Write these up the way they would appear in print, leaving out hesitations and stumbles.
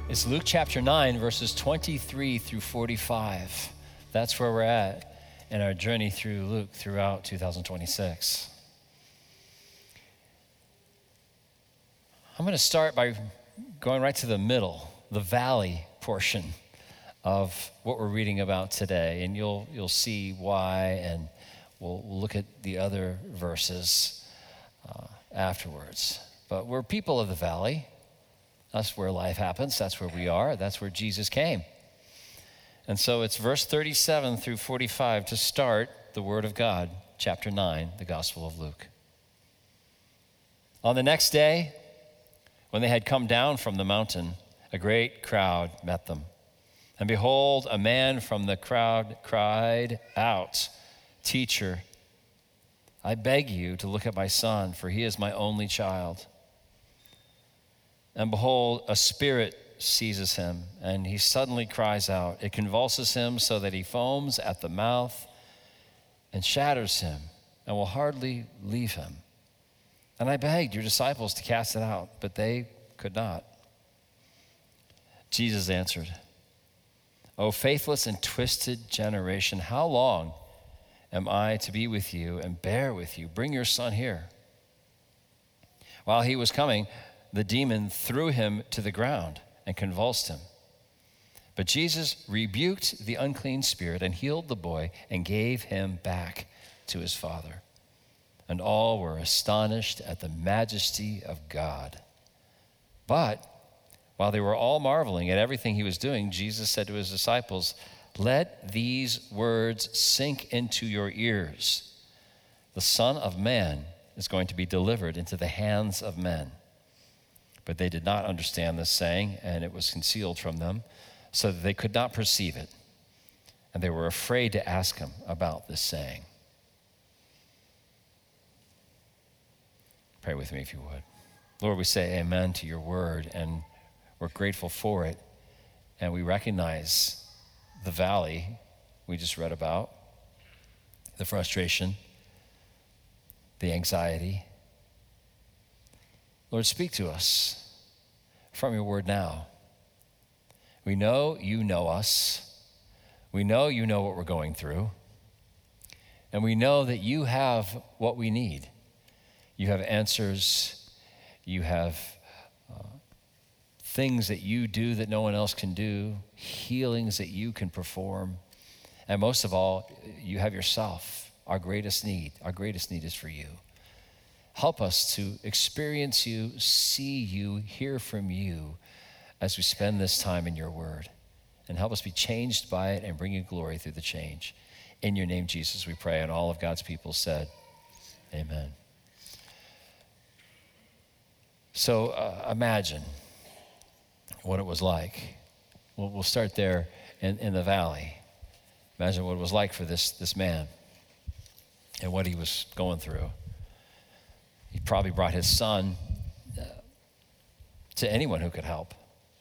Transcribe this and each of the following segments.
It's Luke chapter 9, verses 23 through 45. That's where we're at in our journey through Luke throughout 2026. I'm going to start by going right to the middle, the valley portion of what we're reading about today. And you'll see why, and we'll look at the other verses afterwards. But we're people of the valley. That's where life happens. That's where we are. That's where Jesus came. And so it's verse 37 through 45 to start the Word of God, chapter 9, the Gospel of Luke. On the next day, when they had come down from the mountain, a great crowd met them. And behold, a man from the crowd cried out, "Teacher, I beg you to look at my son, for he is my only child. And behold, a spirit seizes him, and he suddenly cries out. It convulses him so that he foams at the mouth and shatters him and will hardly leave him. And I begged your disciples to cast it out, but they could not." Jesus answered, "O faithless and twisted generation, how long am I to be with you and bear with you? Bring your son here." While he was coming, the demon threw him to the ground and convulsed him. But Jesus rebuked the unclean spirit and healed the boy and gave him back to his father. And all were astonished at the majesty of God. But while they were all marveling at everything he was doing, Jesus said to his disciples, "Let these words sink into your ears. The Son of Man is going to be delivered into the hands of men." But they did not understand this saying, and it was concealed from them, so that they could not perceive it. And they were afraid to ask him about this saying. Pray with me if you would. Lord, we say amen to your word, and we're grateful for it. And we recognize the valley we just read about, the frustration, the anxiety. Lord, speak to us from your word now. We know you know us. We know you know what we're going through. And we know that you have what we need. You have answers. You have things that you do that no one else can do, healings that you can perform. And most of all, you have yourself, our greatest need. Our greatest need is for you. Help us to experience you, see you, hear from you as we spend this time in your word. And help us be changed by it and bring you glory through the change. In your name, Jesus, we pray. And all of God's people said, amen. So imagine what it was like. We'll start there in the valley. Imagine what it was like for this man and what he was going through. He probably brought his son to anyone who could help.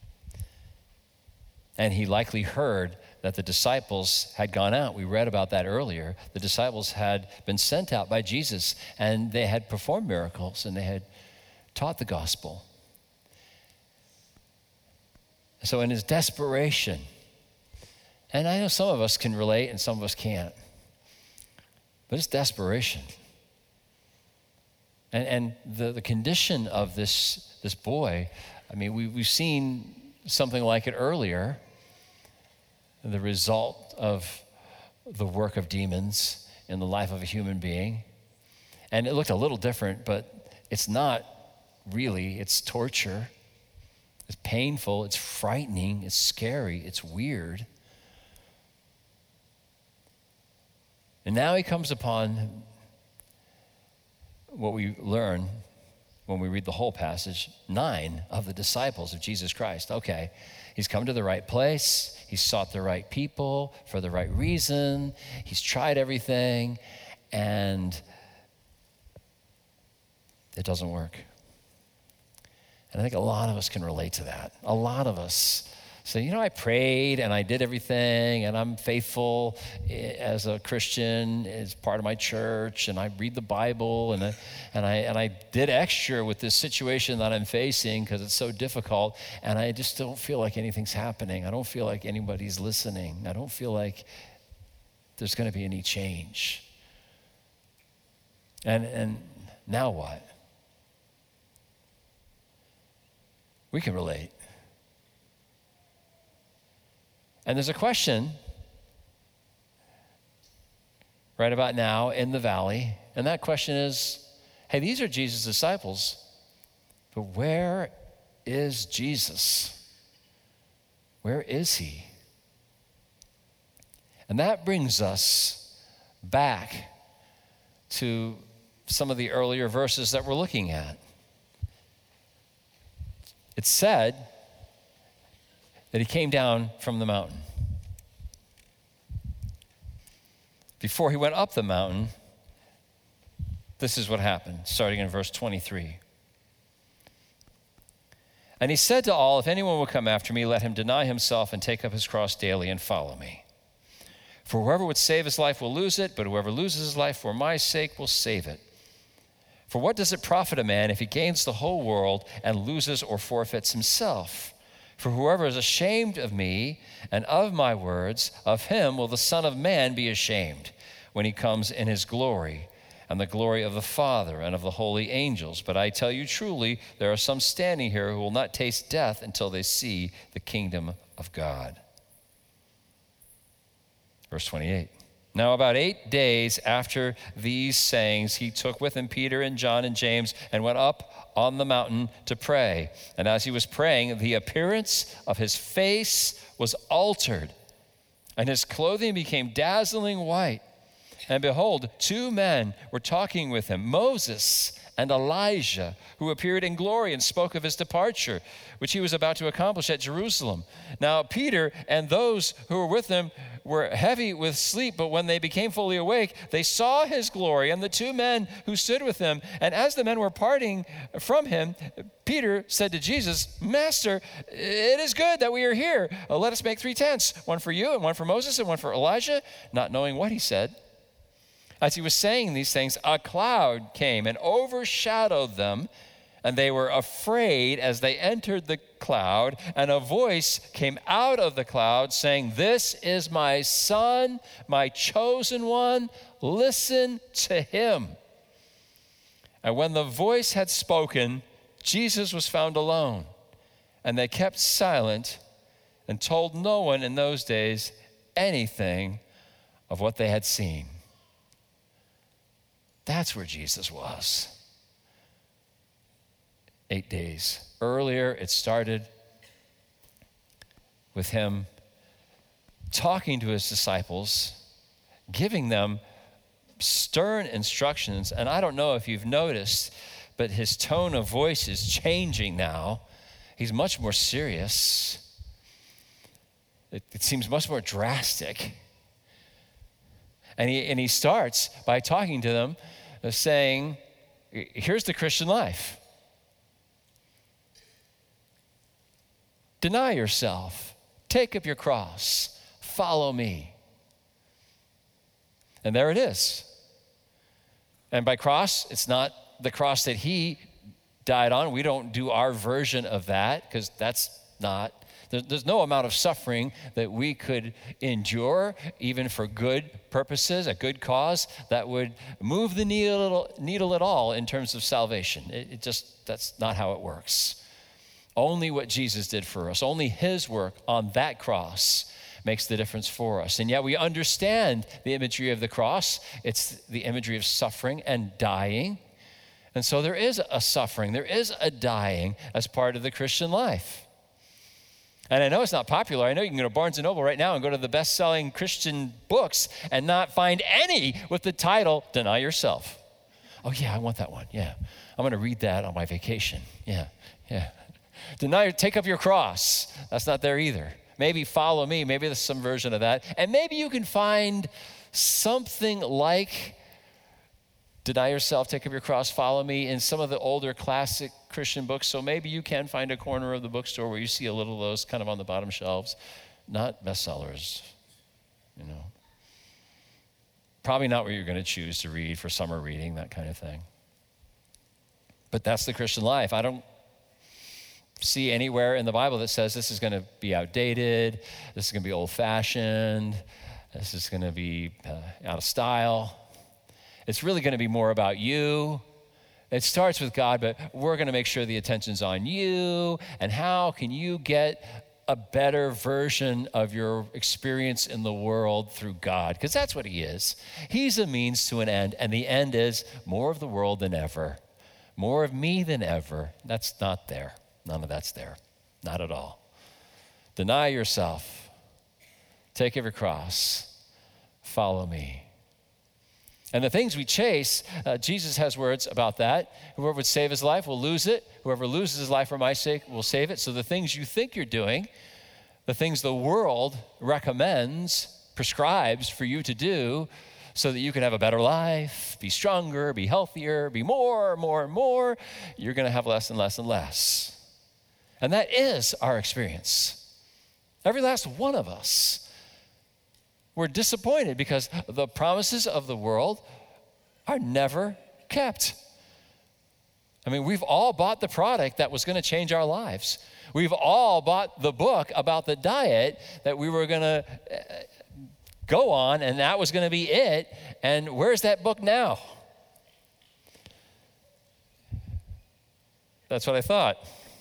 And he likely heard that the disciples had gone out. We read about that earlier. The disciples had been sent out by Jesus, and they had performed miracles, and they had taught the gospel. So in his desperation, and I know some of us can relate and some of us can't, but it's desperation. And the condition of this boy, I mean, we've seen something like it earlier, the result of the work of demons in the life of a human being. And it looked a little different, but it's not really. It's torture. It's painful. It's frightening. It's scary. It's weird. And now he comes upon what we learn when we read the whole passage, 9 of the disciples of Jesus Christ. Okay, he's come to the right place. He's sought the right people for the right reason. He's tried everything, and it doesn't work. And I think a lot of us can relate to that. A lot of us say, I prayed and I did everything and I'm faithful as a Christian, as part of my church, and I read the Bible and I did extra with this situation that I'm facing because it's so difficult, and I just don't feel like anything's happening. I don't feel like anybody's listening. I don't feel like there's going to be any change. And now what? We can relate. And there's a question right about now in the valley, and that question is, hey, these are Jesus' disciples, but where is Jesus? Where is he? And that brings us back to some of the earlier verses that we're looking at. It said that he came down from the mountain. Before he went up the mountain, this is what happened, starting in verse 23. And he said to all, if anyone will come after me, let him deny himself and take up his cross daily and follow me. For whoever would save his life will lose it, but whoever loses his life for my sake will save it. For what does it profit a man if he gains the whole world and loses or forfeits himself? For whoever is ashamed of me and of my words, of him will the Son of Man be ashamed when he comes in his glory and the glory of the Father and of the holy angels. But I tell you truly, there are some standing here who will not taste death until they see the kingdom of God. Verse 28. Now about 8 days after these sayings, he took with him Peter and John and James and went up on the mountain to pray. And as he was praying, the appearance of his face was altered, and his clothing became dazzling white. And behold, 2 men were talking with him, Moses and Elijah, who appeared in glory and spoke of his departure, which he was about to accomplish at Jerusalem. Now Peter and those who were with him were heavy with sleep, but when they became fully awake, they saw his glory and the 2 men who stood with him. And as the men were parting from him, Peter said to Jesus, Master, it is good that we are here. Let us make 3 tents, one for you and one for Moses and one for Elijah, not knowing what he said. As he was saying these things, a cloud came and overshadowed them, and they were afraid as they entered the cloud, and a voice came out of the cloud saying, This is my Son, my chosen one, listen to him. And when the voice had spoken, Jesus was found alone, and they kept silent and told no one in those days anything of what they had seen. That's where Jesus was. 8 days earlier, it started with him talking to his disciples, giving them stern instructions. And I don't know if you've noticed, but his tone of voice is changing now. He's much more serious. It seems much more drastic. And he starts by talking to them, saying, here's the Christian life. Deny yourself, take up your cross, follow me. And there it is. And by cross, it's not the cross that he died on. We don't do our version of that because that's not, there's no amount of suffering that we could endure, even for good purposes, a good cause, that would move the needle at all in terms of salvation. It just, that's not how it works. Only what Jesus did for us, only his work on that cross makes the difference for us. And yet we understand the imagery of the cross. It's the imagery of suffering and dying. And so there is a suffering, there is a dying as part of the Christian life. And I know it's not popular. I know you can go to Barnes & Noble right now and go to the best-selling Christian books and not find any with the title, Deny Yourself. Oh yeah, I want that one, yeah. I'm gonna read that on my vacation, yeah. Take up your cross. That's not there either. Maybe Follow Me, maybe there's some version of that. And maybe you can find something like Deny Yourself, Take Up Your Cross, Follow Me in some of the older classic Christian books, so maybe you can find a corner of the bookstore where you see a little of those kind of on the bottom shelves. Not bestsellers, you know. Probably not what you're going to choose to read for summer reading, that kind of thing. But that's the Christian life. I don't see anywhere in the Bible that says this is going to be outdated, this is going to be old-fashioned, this is going to be out of style. It's really going to be more about you. It starts with God, but we're going to make sure the attention's on you, and how can you get a better version of your experience in the world through God, because that's what he is. He's a means to an end, and the end is more of the world than ever, more of me than ever. That's not there. None of that's there. Not at all. Deny yourself. Take up your cross. Follow me. And the things we chase, Jesus has words about that. Whoever would save his life will lose it. Whoever loses his life for my sake will save it. So the things you think you're doing, the things the world recommends, prescribes for you to do so that you can have a better life, be stronger, be healthier, be more, you're going to have less and less and less. And that is our experience. Every last one of us. We're disappointed because the promises of the world are never kept. I mean, we've all bought the product that was going to change our lives. We've all bought the book about the diet that we were going to go on, and that was going to be it. And where's that book now? That's what I thought.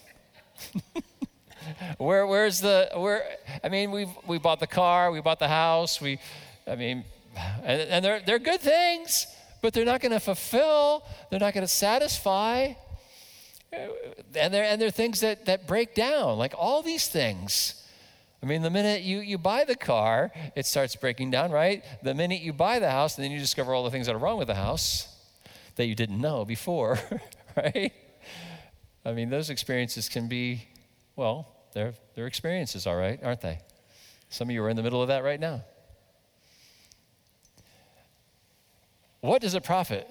We bought the car, we bought the house, and they're good things, but they're not going to fulfill, they're not going to satisfy, and they're things that break down, like all these things. I mean, the minute you buy the car, it starts breaking down, right? The minute you buy the house, and then you discover all the things that are wrong with the house that you didn't know before, right? I mean, those experiences can be, well, they're experiences, all right, aren't they? Some of you are in the middle of that right now. What does it profit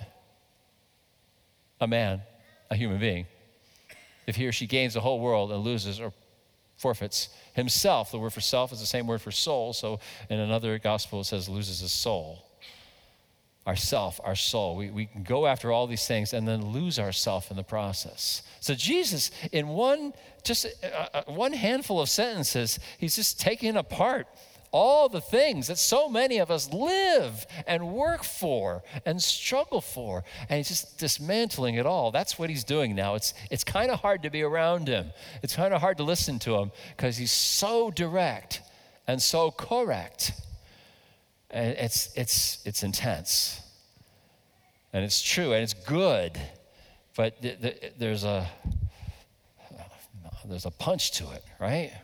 a man, a human being, if he or she gains the whole world and loses or forfeits himself? The word for self is the same word for soul, so in another gospel it says loses his soul. Our self, our soul. We can go after all these things and then lose ourself in the process. So Jesus, in one handful of sentences, he's just taking apart all the things that so many of us live and work for and struggle for, and he's just dismantling it all. That's what he's doing now. It's kind of hard to be around him. It's kind of hard to listen to him because he's so direct and so correct. And it's intense, and it's true, and it's good, but there's a punch to it, right?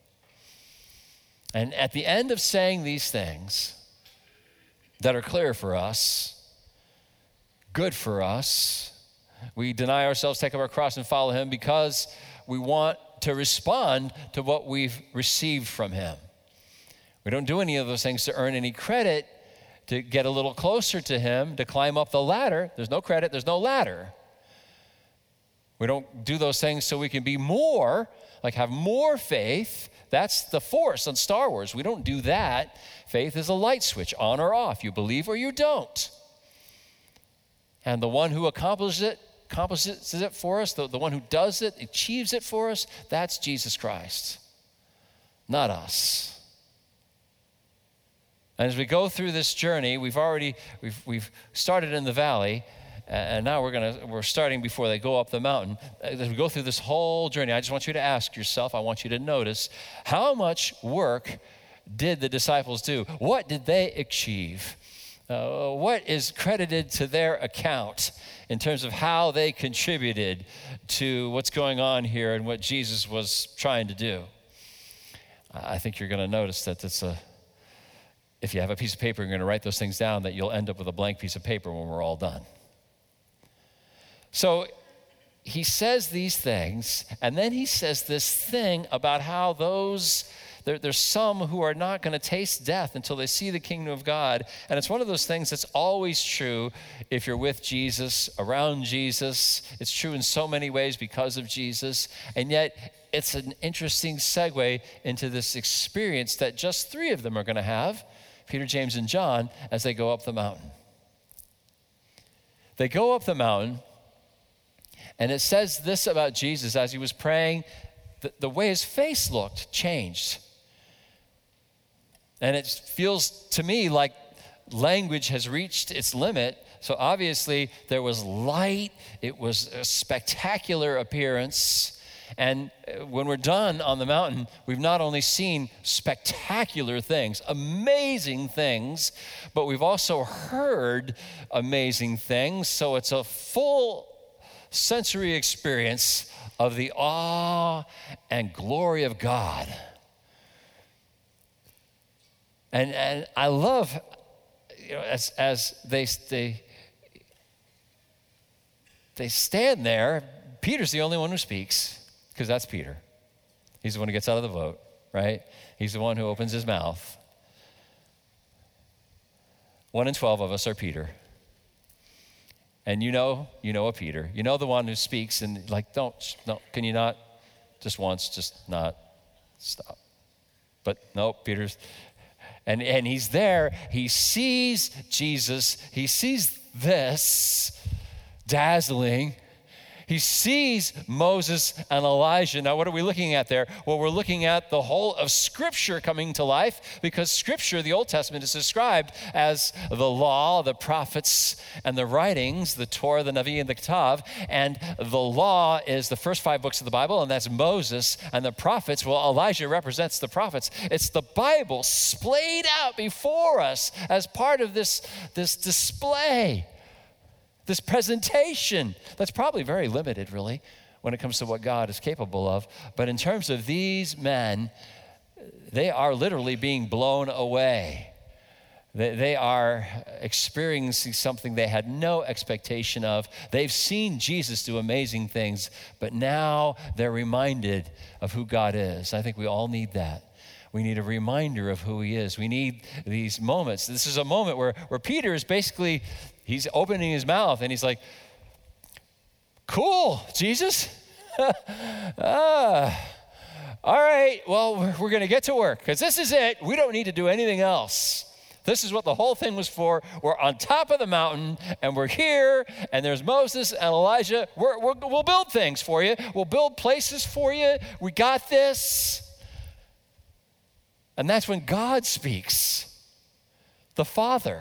And at the end of saying these things that are clear for us, good for us, we deny ourselves, take up our cross, and follow him because we want to respond to what we've received from him. We don't do any of those things to earn any credit, to get a little closer to him, to climb up the ladder. There's no credit, there's no ladder. We don't do those things so we can be more, like have more faith. That's the Force on Star Wars. We don't do that. Faith is a light switch, on or off. You believe or you don't. And the one who accomplishes it for us, the one who does it, achieves it for us, that's Jesus Christ, not us. And as we go through this journey, we've started in the valley, and now we're starting before they go up the mountain. As we go through this whole journey, I just want you to ask yourself, I want you to notice, how much work did the disciples do? What did they achieve? What is credited to their account in terms of how they contributed to what's going on here and what Jesus was trying to do? I think you're going to notice that if you have a piece of paper, you're going to write those things down, that you'll end up with a blank piece of paper when we're all done. So he says these things, and then he says this thing about how those there's some who are not going to taste death until they see the kingdom of God. And it's one of those things that's always true if you're with Jesus, around Jesus. It's true in so many ways because of Jesus. And yet, it's an interesting segue into this experience that just three of them are going to have, Peter, James, and John, as they go up the mountain. They go up the mountain, and it says this about Jesus as he was praying, the way his face looked changed. And it feels to me like language has reached its limit. So obviously there was light. It was a spectacular appearance. And when we're done on the mountain, we've not only seen spectacular things, amazing things, but we've also heard amazing things. So it's a full sensory experience of the awe and glory of God. And I love, as they stand there, Peter's the only one who speaks, because that's Peter. He's the one who gets out of the boat, right? He's the one who opens his mouth. 1 in 12 of us are Peter. And you know a Peter. You know the one who speaks and no, can you not? Just once, just not, stop. But no, Peter's, and he's there. He sees Jesus. He sees this dazzling. He sees Moses and Elijah. Now, what are we looking at there? Well, we're looking at the whole of Scripture coming to life, because Scripture, the Old Testament, is described as the law, the prophets, and the writings, the Torah, the Navi, and the Ketav. And the law is the first 5 books of the Bible, and that's Moses. And the prophets, well, Elijah represents the prophets. It's the Bible splayed out before us as part of this display. This presentation that's probably very limited, really, when it comes to what God is capable of. But in terms of these men, they are literally being blown away. They are experiencing something they had no expectation of. They've seen Jesus do amazing things, but now they're reminded of who God is. I think we all need that. We need a reminder of who he is. We need these moments. This is a moment where Peter is basically, he's opening his mouth and he's like, cool, Jesus. All right, well, we're going to get to work because this is it. We don't need to do anything else. This is what the whole thing was for. We're on top of the mountain, and we're here, and there's Moses and Elijah. We'll build things for you. We'll build places for you. We got this. And that's when God speaks, the Father.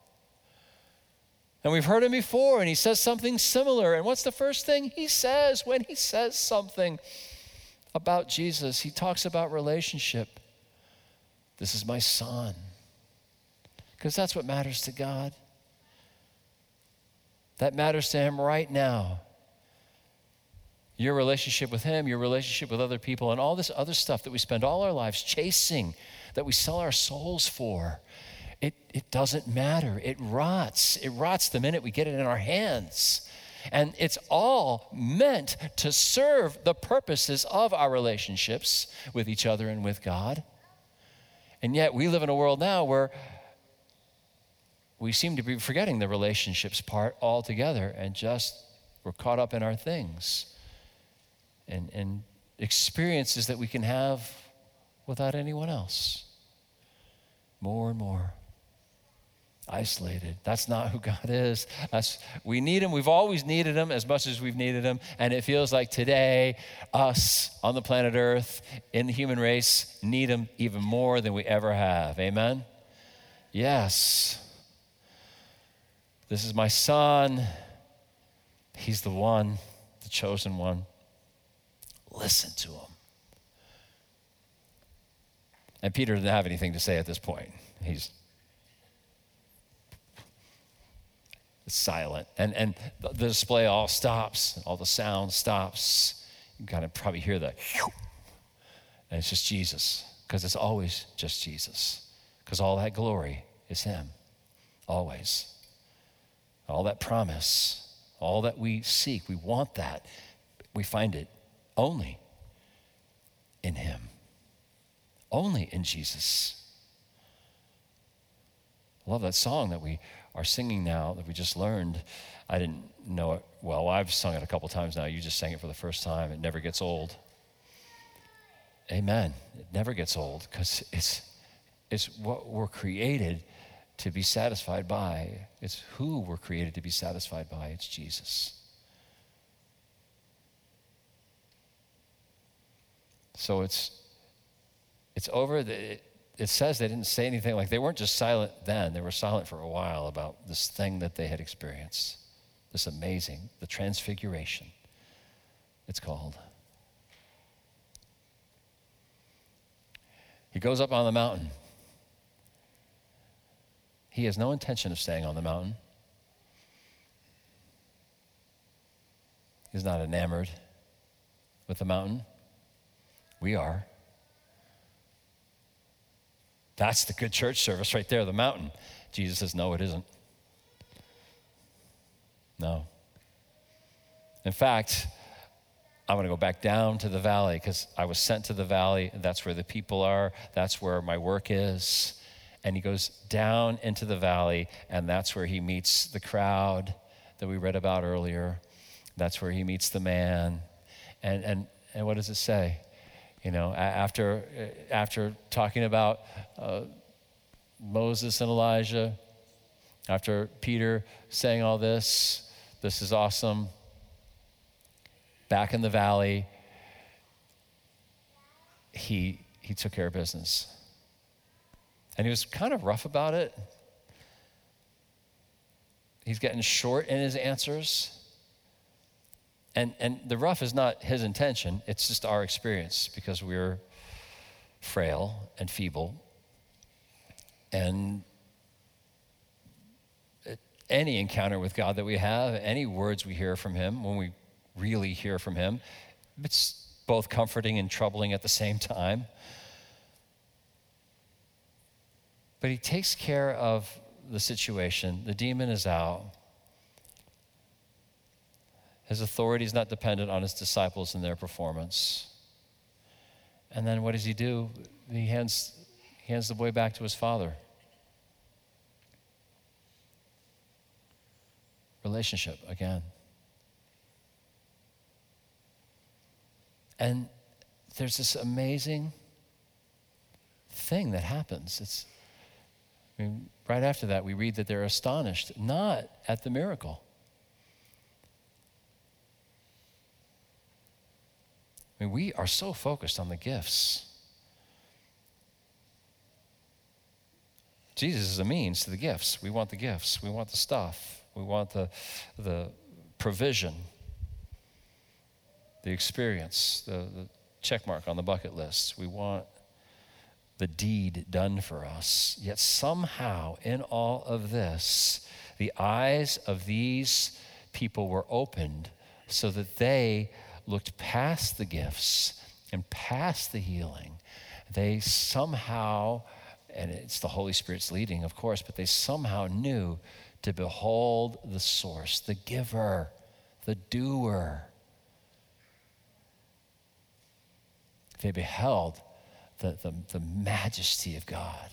And we've heard him before, and he says something similar. And what's the first thing he says when he says something about Jesus? He talks about relationship. This is my son. Because that's what matters to God. That matters to him right now. Your relationship with him, your relationship with other people, and all this other stuff that we spend all our lives chasing, that we sell our souls for. It doesn't matter. It rots. It rots the minute we get it in our hands. And it's all meant to serve the purposes of our relationships with each other and with God. And yet we live in a world now where we seem to be forgetting the relationships part altogether, and just we're caught up in our things and experiences that we can have without anyone else. More and more isolated. That's not who God is. We need him. We've always needed him as much as we've needed him. And it feels like today, us on the planet Earth, in the human race, need him even more than we ever have. Amen? Yes. This is my son. He's the one, the chosen one. Listen to him. And Peter didn't have anything to say at this point. He's silent. And the display all stops. All the sound stops. You can kind of probably hear the, and it's just Jesus. Because it's always just Jesus. Because all that glory is him. Always. All that promise, all that we seek, we want that. We find it only in him. only in Jesus. I love that song that we are singing now that we just learned. I didn't know it well. I've sung it a couple times now. You just sang it for the first time. It never gets old. Amen. It never gets old because it's what we're created to be satisfied by. It's who we're created to be satisfied by. It's Jesus. So it's over. It says they didn't say anything. Like, they weren't just silent then. They were silent for a while about this thing that they had experienced. This amazing, the transfiguration, it's called. He goes up on the mountain. He has no intention of staying on the mountain. He's not enamored with the mountain. We are. That's the good church service right there, the mountain. Jesus says, no, it isn't. No. In fact, I'm going to go back down to the valley because I was sent to the valley. That's where the people are. That's where my work is. And he goes down into the valley, and that's where he meets the crowd that we read about earlier. That's where he meets the man. And what does it say? You know, after talking about Moses and Elijah, after Peter saying all this is awesome, back in the valley, he took care of business. And he was kind of rough about it. He's getting short in his answers. And the rough is not his intention. It's just our experience because we're frail and feeble. And any encounter with God that we have, any words we hear from him, when we really hear from him, it's both comforting and troubling at the same time. But he takes care of the situation. The demon is out. His authority is not dependent on his disciples and their performance. And then what does he do? He hands the boy back to his father. Relationship again. And there's this amazing thing that happens. Right after that, we read that they're astonished, not at the miracle. We are so focused on the gifts. Jesus is a means to the gifts. We want the gifts. We want the stuff. We want the provision, the experience, the check mark on the bucket list. We want the deed done for us. Yet somehow in all of this, the eyes of these people were opened so that they looked past the gifts and past the healing. They somehow, and it's the Holy Spirit's leading, of course, but they somehow knew to behold the source, the giver, the doer. They beheld the majesty of God.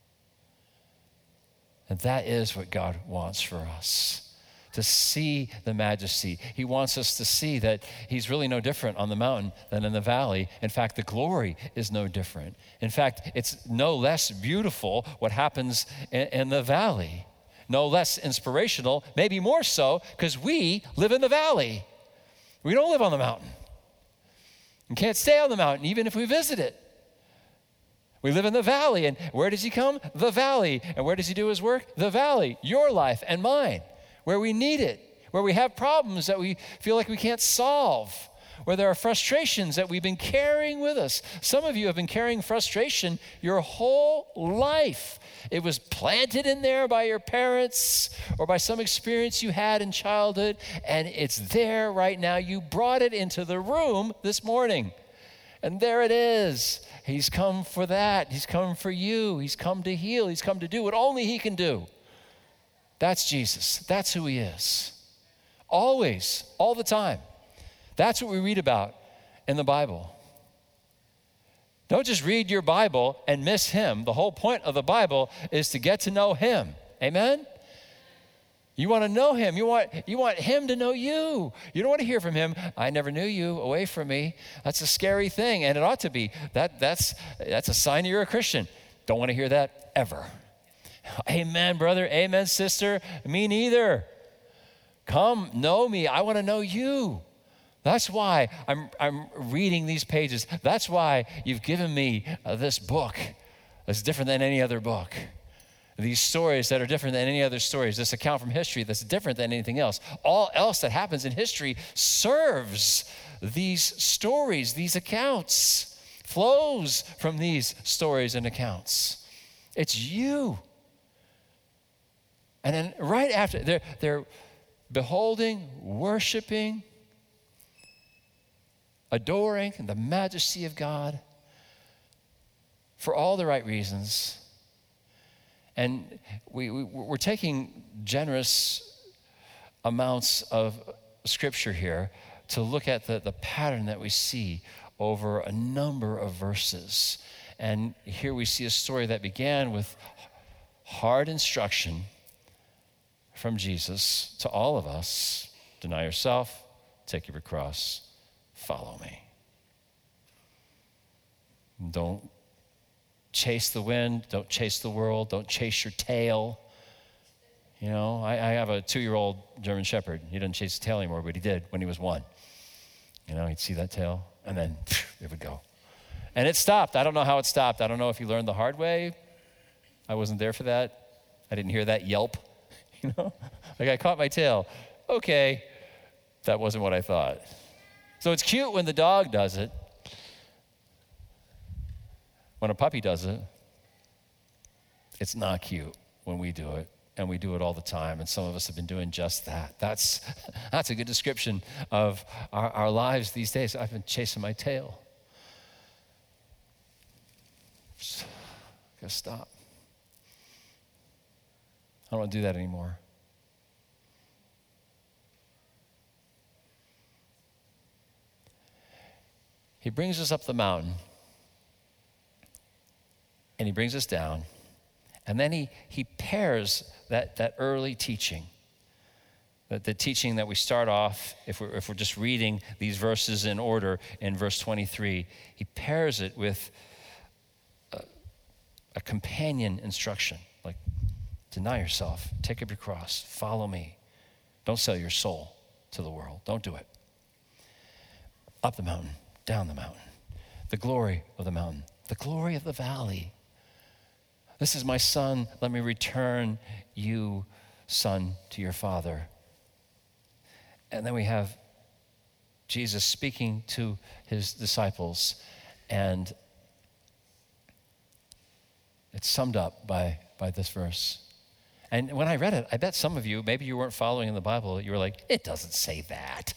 And that is what God wants for us. To see the majesty. He wants us to see that he's really no different on the mountain than in the valley. In fact, the glory is no different. In fact, it's no less beautiful what happens in the valley. No less inspirational, maybe more so, because we live in the valley. We don't live on the mountain. We can't stay on the mountain, even if we visit it. We live in the valley, and where does he come? The valley. And where does he do his work? The valley. Your life and mine. Where we need it, where we have problems that we feel like we can't solve, where there are frustrations that we've been carrying with us. Some of you have been carrying frustration your whole life. It was planted in there by your parents or by some experience you had in childhood, and it's there right now. You brought it into the room this morning, and there it is. He's come for that. He's come for you. He's come to heal. He's come to do what only he can do. That's Jesus. That's who he is. Always, all the time. That's what we read about in the Bible. Don't just read your Bible and miss him. The whole point of the Bible is to get to know him. Amen? You want to know him. You want him to know you. You don't want to hear from him, I never knew you, away from me. That's a scary thing, and it ought to be. That's a sign you're a Christian. Don't want to hear that ever. Amen, brother. Amen, sister. Me neither. Come, know me. I want to know you. That's why I'm reading these pages. That's why you've given me this book that's different than any other book. These stories that are different than any other stories. This account from history that's different than anything else. All else that happens in history serves these stories, these accounts, flows from these stories and accounts. It's you. And then right after, they're beholding, worshiping, adoring the majesty of God for all the right reasons. And we're taking generous amounts of scripture here to look at the pattern that we see over a number of verses. And here we see a story that began with hard instruction from Jesus to all of us. Deny yourself, take up your cross, follow me. Don't chase the wind, don't chase the world, don't chase your tail. You know, I have a 2-year-old German Shepherd. He doesn't chase his tail anymore, but he did when he was 1. You know, he'd see that tail, and then it would go. And it stopped. I don't know how it stopped. I don't know if he learned the hard way. I wasn't there for that. I didn't hear that yelp. You know, like I caught my tail. Okay, that wasn't what I thought. So it's cute when the dog does it. When a puppy does it, it's not cute when we do it, and we do it all the time, and some of us have been doing just that. That's a good description of our lives these days. I've been chasing my tail. Just gotta stop. I don't want to do that anymore. He brings us up the mountain, and he brings us down, and then he pairs that early teaching, the teaching that we start off, if we're just reading these verses in order in verse 23, he pairs it with a companion instruction, like deny yourself, take up your cross, follow me. Don't sell your soul to the world. Don't do it. Up the mountain, down the mountain, the glory of the mountain, the glory of the valley. This is my son. Let me return you, son, to your father. And then we have Jesus speaking to his disciples, and it's summed up by this verse. And when I read it, I bet some of you, maybe you weren't following in the Bible, you were like, it doesn't say that.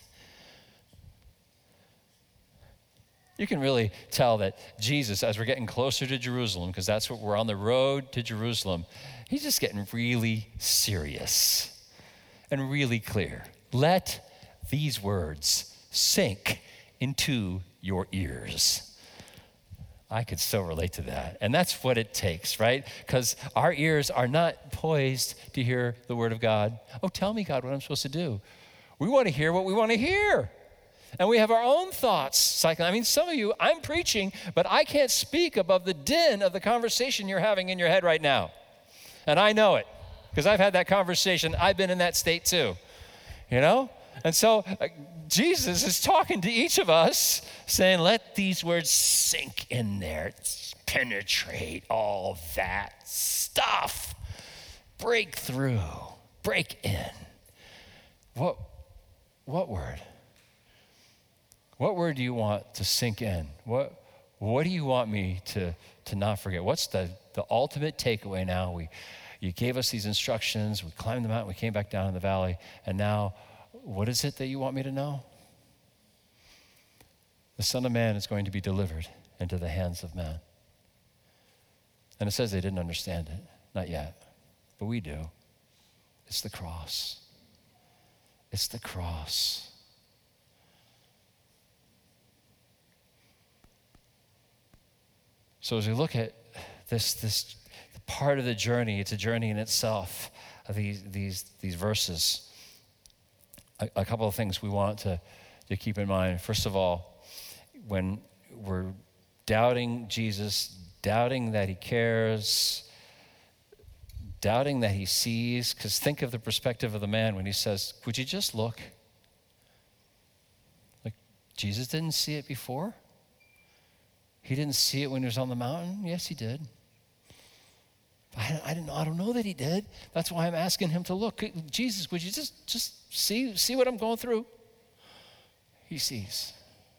You can really tell that Jesus, as we're getting closer to Jerusalem, because that's what we're on the road to Jerusalem, he's just getting really serious and really clear. Let these words sink into your ears. I could so relate to that. And that's what it takes, right? Because our ears are not poised to hear the word of God. Oh, tell me, God, what I'm supposed to do. We want to hear what we want to hear. And we have our own thoughts. I mean, some of you, I'm preaching, but I can't speak above the din of the conversation you're having in your head right now. And I know it, because I've had that conversation. I've been in that state too, you know? And so Jesus is talking to each of us, saying, let these words sink in there, penetrate all that stuff, break through, break in. What word? What word do you want to sink in? What do you want me to not forget? What's the ultimate takeaway now? You gave us these instructions, we climbed the mountain, we came back down in the valley, and now what is it that you want me to know? The Son of Man is going to be delivered into the hands of men. And it says they didn't understand it, not yet, but we do. It's the cross. It's the cross. So as we look at this part of the journey, it's a journey in itself, of these verses. A couple of things we want to keep in mind. First of all, when we're doubting Jesus, doubting that he cares, doubting that he sees, because think of the perspective of the man when he says, would you just look? Like, Jesus didn't see it before? He didn't see it when he was on the mountain? Yes, he did. I don't know that he did. That's why I'm asking him to look. Jesus, would you just see what I'm going through? He sees.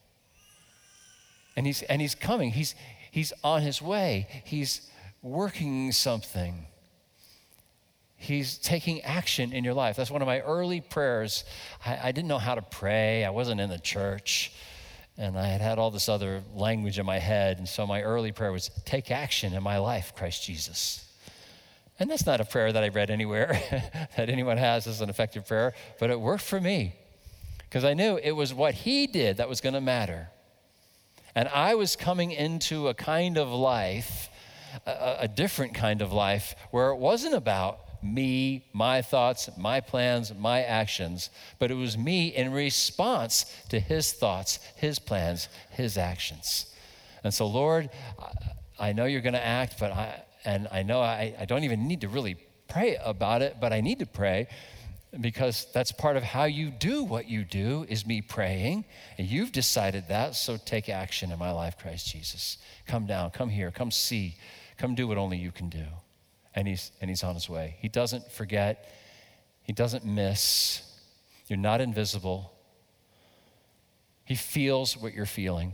And he's coming. He's on his way. He's working something. He's taking action in your life. That's one of my early prayers. I didn't know how to pray. I wasn't in the church. And I had all this other language in my head. And so my early prayer was, take action in my life, Christ Jesus. And that's not a prayer that I read anywhere that anyone has as an effective prayer, but it worked for me because I knew it was what he did that was going to matter. And I was coming into a kind of life, a different kind of life, where it wasn't about me, my thoughts, my plans, my actions, but it was me in response to his thoughts, his plans, his actions. And so, Lord, I know you're going to act, but I know I don't even need to really pray about it, but I need to pray because that's part of how you do what you do is me praying, and you've decided that, so take action in my life, Christ Jesus. Come down, come here, come see, come do what only you can do. And he's on his way. He doesn't forget. He doesn't miss. You're not invisible. He feels what you're feeling.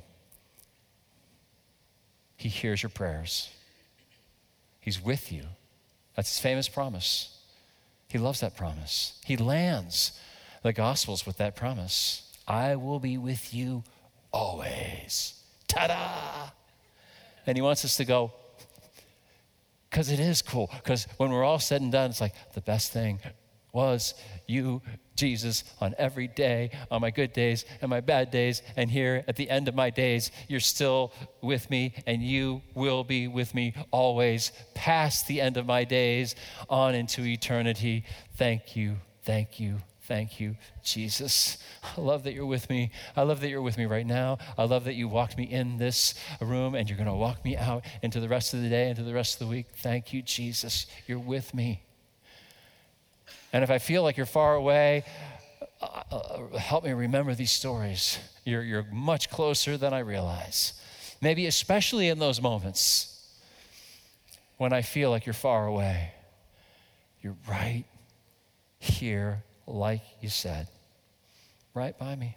He hears your prayers. He's with you. That's his famous promise. He loves that promise. He lands the Gospels with that promise. I will be with you always. Ta-da! And he wants us to go, because it is cool. Because when we're all said and done, it's like the best thing was you, Jesus, on every day, on my good days and my bad days. And here at the end of my days, you're still with me and you will be with me always past the end of my days on into eternity. Thank you, thank you, thank you, Jesus. I love that you're with me. I love that you're with me right now. I love that you walked me in this room and you're going to walk me out into the rest of the day, into the rest of the week. Thank you, Jesus. You're with me. And if I feel like you're far away, help me remember these stories. You're much closer than I realize. Maybe especially in those moments when I feel like you're far away. You're right here, like you said, right by me.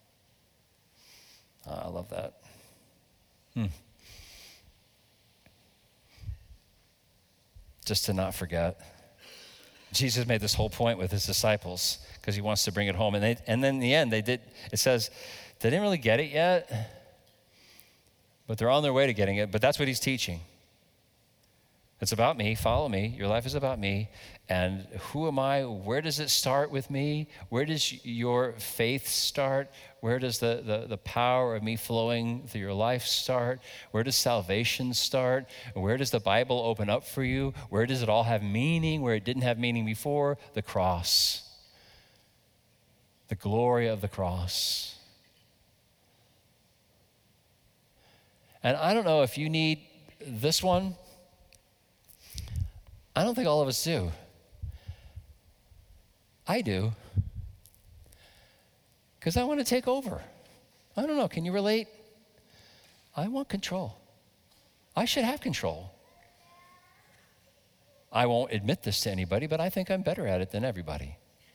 I love that. Just to not forget. Jesus made this whole point with his disciples because he wants to bring it home. And then in the end, it says, they didn't really get it yet, but they're on their way to getting it. But that's what he's teaching. It's about me. Follow me. Your life is about me. And who am I? Where does it start with me? Where does your faith start? Where does the power of me flowing through your life start? Where does salvation start? Where does the Bible open up for you? Where does it all have meaning where it didn't have meaning before? The cross. The glory of the cross. And I don't know if you need this one. I don't think all of us do. I do. Because I want to take over. I don't know, can you relate? I want control. I should have control. I won't admit this to anybody, but I think I'm better at it than everybody.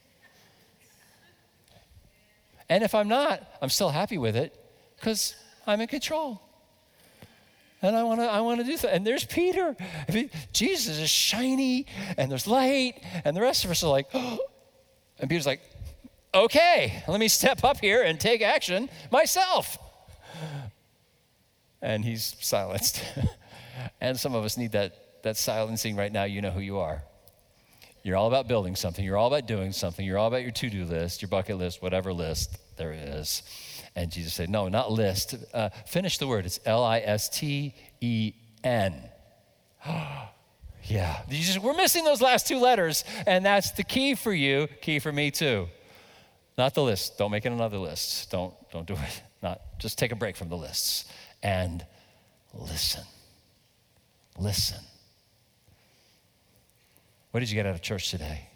And if I'm not, I'm still happy with it because I'm in control. And I want to do that. And there's Peter. I mean, Jesus is shiny, and there's light, and the rest of us are like, oh. And Peter's like, okay, let me step up here and take action myself. And he's silenced. And some of us need that silencing right now. You know who you are. You're all about building something. You're all about doing something. You're all about your to-do list, your bucket list, whatever list there is. And Jesus said, no, not list. Finish the word. It's L-I-S-T-E N. Yeah, we're missing those last two letters, and that's the key for you, key for me too. Not the list. Don't make it another list. Don't do it. Just take a break from the lists and listen. Listen. What did you get out of church today?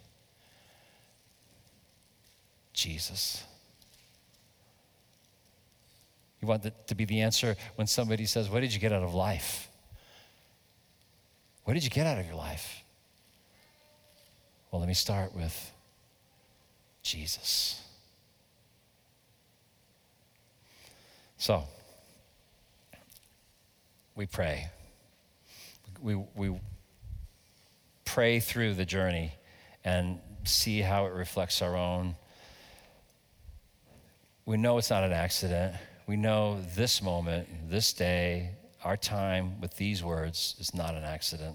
Jesus. You want that to be the answer when somebody says, what did you get out of life? What did you get out of your life? Well, let me start with Jesus. So, we pray. We pray through the journey and see how it reflects our own. We know it's not an accident. We know this moment, this day, our time with these words is not an accident.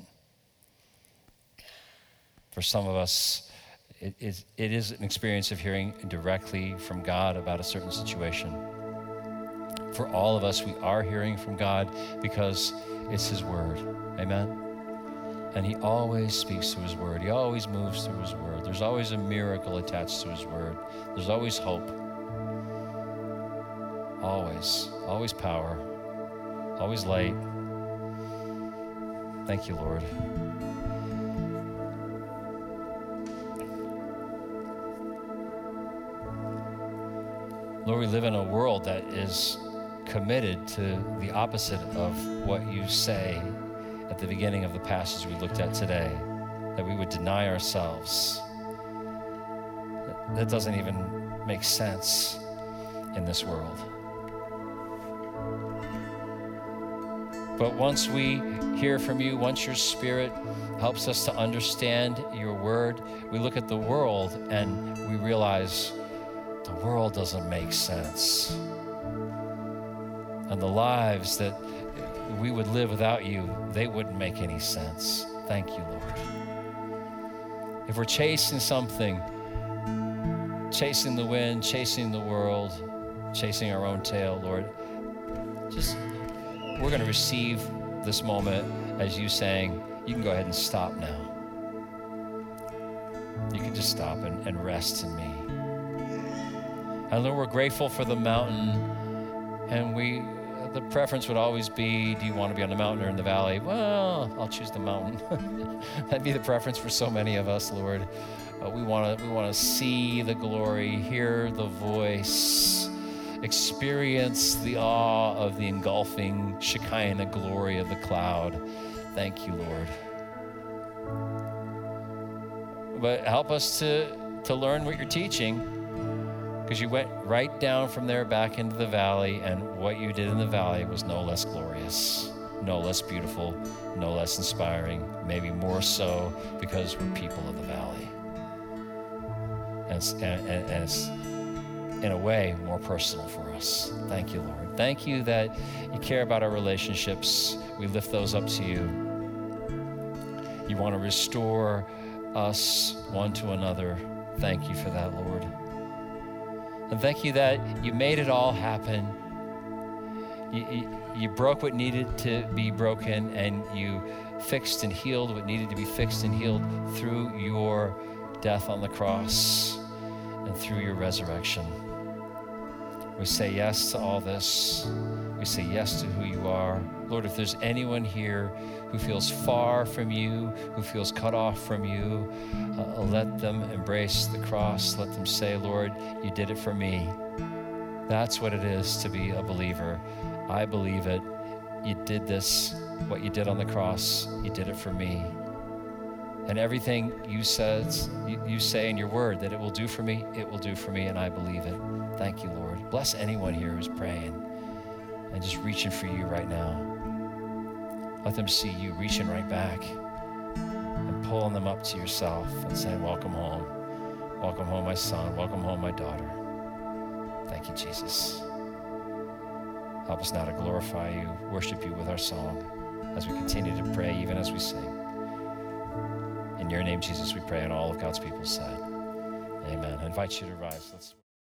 For some of us, it is an experience of hearing directly from God about a certain situation. For all of us, we are hearing from God because it's His word. Amen? And He always speaks through His word. He always moves through His word. There's always a miracle attached to His word. There's always hope. Always power. Always light. Thank you, Lord. Lord, we live in a world that is committed to the opposite of what you say at the beginning of the passage we looked at today, that we would deny ourselves. That doesn't even make sense in this world. But once we hear from you, once your Spirit helps us to understand your word, we look at the world and we realize the world doesn't make sense. And the lives that we would live without you, they wouldn't make any sense. Thank you, Lord. If we're chasing something, chasing the wind, chasing the world, chasing our own tail, Lord, we're going to receive this moment as you saying, you can go ahead and stop now. You can just stop and rest in me. And Lord, we're grateful for the mountain, and the preference would always be, do you want to be on the mountain or in the valley? Well, I'll choose the mountain. That'd be the preference for so many of us, Lord. We want to see the glory, hear the voice, experience the awe of the engulfing Shekinah glory of the cloud. Thank you, Lord. But help us to learn what you're teaching, because you went right down from there back into the valley, and what you did in the valley was no less glorious, no less beautiful, no less inspiring, maybe more so because we're people of the valley. And it's in a way more personal for us. Thank you, Lord. Thank you that you care about our relationships. We lift those up to you. You want to restore us one to another. Thank you for that, Lord. And thank you that you made it all happen. You broke what needed to be broken, and you fixed and healed what needed to be fixed and healed through your death on the cross and through your resurrection. We say yes to all this. We say yes to who you are. Lord, if there's anyone here who feels far from you, who feels cut off from you, let them embrace the cross. Let them say, Lord, you did it for me. That's what it is to be a believer. I believe it. You did this, what you did on the cross, you did it for me. And everything you say in your word that it will do for me, it will do for me, and I believe it. Thank you, Lord. Bless anyone here who's praying and just reaching for you right now. Let them see you reaching right back and pulling them up to yourself and saying, welcome home. Welcome home, my son. Welcome home, my daughter. Thank you, Jesus. Help us now to glorify you, worship you with our song as we continue to pray, even as we sing. In your name, Jesus, we pray, and all of God's people said, amen. I invite you to rise. Let's